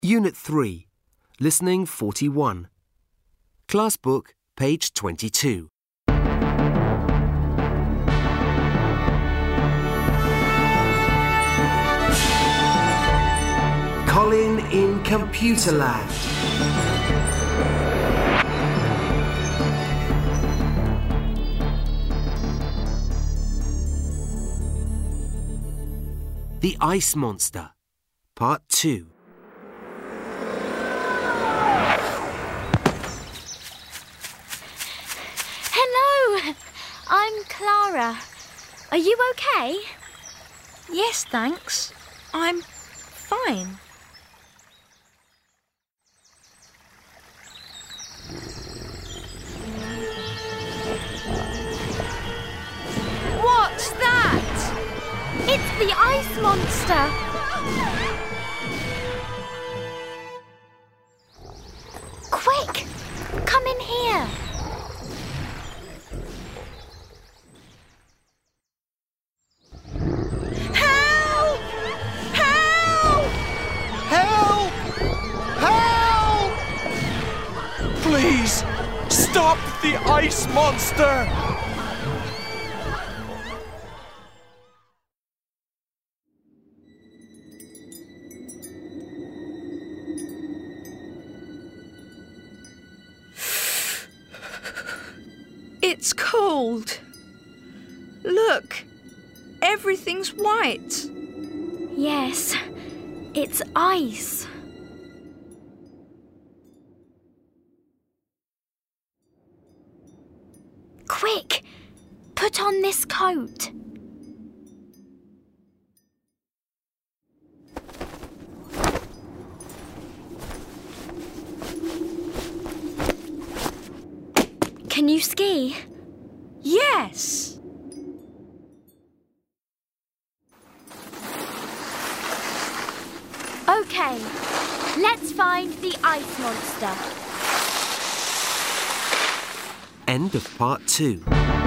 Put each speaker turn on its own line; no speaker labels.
Unit 3, Listening 41. Class Book, page 22. Colin in Computerland. The Ice Monster, Part 2.
Hello, I'm Clara. Are you okay?
Yes, thanks. I'm fine.
What's that? It's the ice monster. Quick, come in here.
Help! Help! Help! Help! Please, stop the ice monster!
It's cold. Look, everything's white.
Yes, it's ice. Quick, put on this coat. Can you ski?
Yes.
Okay, let's find the ice monster.
End of Part 2.